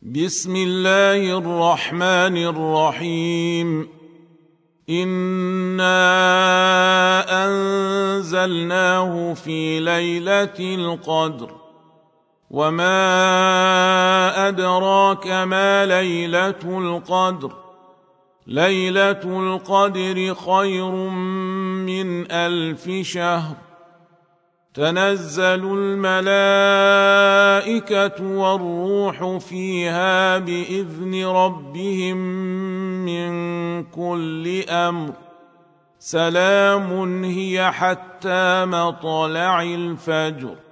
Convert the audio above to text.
بسم الله الرحمن الرحيم. إنا أنزلناه في ليلة القدر، وما أدراك ما ليلة القدر. ليلة القدر خير من 1000 شهر. تنزل الملائكة والروح فيها بإذن ربهم من كل أمر. سلام هي حتى مطلع الفجر.